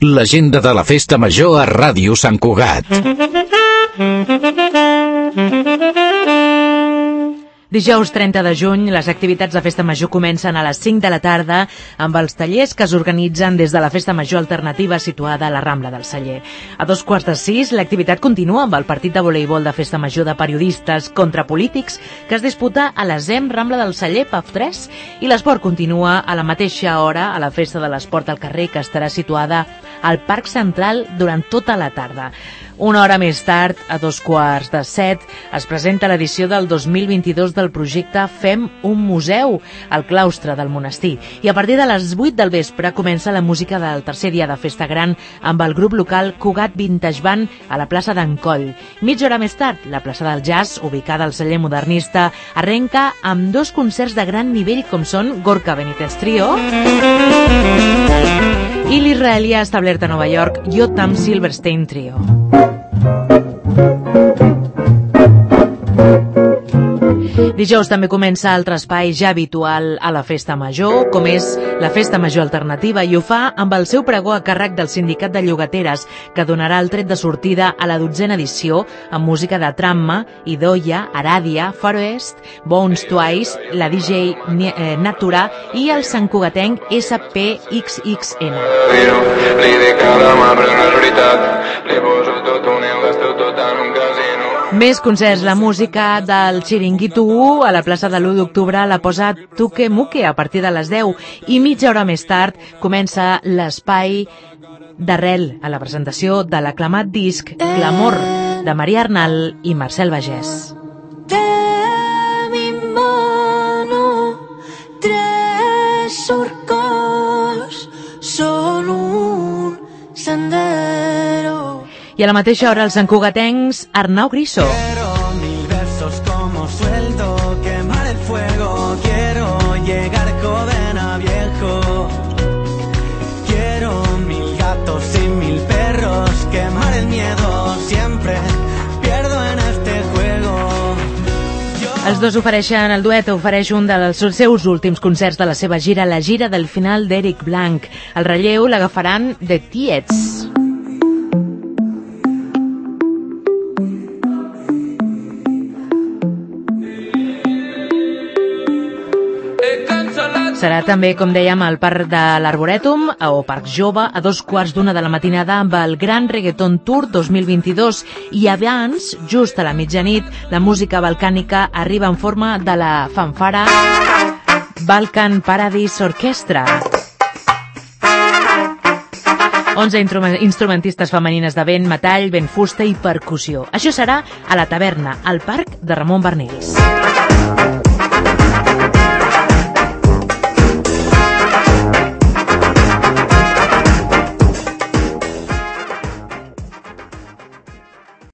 L'agenda de la Festa Major a Ràdio Sant Cugat. Dijous 30 de juny, les activitats de Festa Major comencen a les 5 de la tarda amb els tallers que s'organitzen des de la Festa Major Alternativa situada a la Rambla del Celler. A 5:45, l'activitat continua amb el partit de voleibol de Festa Major de periodistes contra polítics que es disputa a la ZEM Rambla del Celler, PAF 3, i l'esport continua a la mateixa hora a la Festa de l'Esport al Carrer, que estarà situada al Parc Central durant tota la tarda. Una hora més tard, a 6:45, es presenta l'edició del 2022 del projecte Fem un museu al claustre del monestir. I a partir de les 8 del vespre comença la música del tercer dia de Festa Gran amb el grup local Cugat Vintage Band a la plaça d'en Coll. Mitja hora més tard, la plaça del Jazz, ubicada al celler modernista, arrenca amb 2 concerts de gran nivell com són Gorka Benítez Trio i l'israelià establert a Nova York, Yotam Silverstein Trio. Dijous també comença altre espai ja habitual a la Festa Major, com és la Festa Major Alternativa, i ho fa amb el seu pregó a càrrec del Sindicat de Llogateres, que donarà el tret de sortida a la 12a edició amb música de Tramma, Idoia, Aràdia, Far West, Bones Twice, la DJ Natura i el santcugatenc SPXXN. Més concerts. La música del Xiringuito 1 a la plaça de l'1 d'octubre la posa Tuque Muque a partir de les 10 i mitja hora més tard comença l'espai d'Arrel a la presentació de l'aclamat disc Clamor de Maria Arnal i Marcel Bagès. De mi mano 3 surcos són un sendero. I a la mateixa hora els santcugatencs Arnau Griso. Quiero 1000 versos como sueldo, quemar el fuego, quiero llegar joven a viejo. Quiero 1000 gatos y 1000 perros, quemar el miedo, siempre pierdo en este juego. Els dos ofereixen, el duet ofereix un dels seus últims concerts de la seva gira, la gira del final d'Eric Blanc. El relleu l'agafaran The Tiets. Serà també, com dèiem, al Parc de l'Arborètum o Parc Jove a 2:15 de la matinada amb el Gran Reggaeton Tour 2022 i abans, just a la mitjanit, la música balcànica arriba en forma de la fanfara Balkan Paradise Orchestra. 11 instrumentistes femenines de vent, metall, vent fusta i percussió. Això serà a la taverna, al Parc de Ramon Barnils.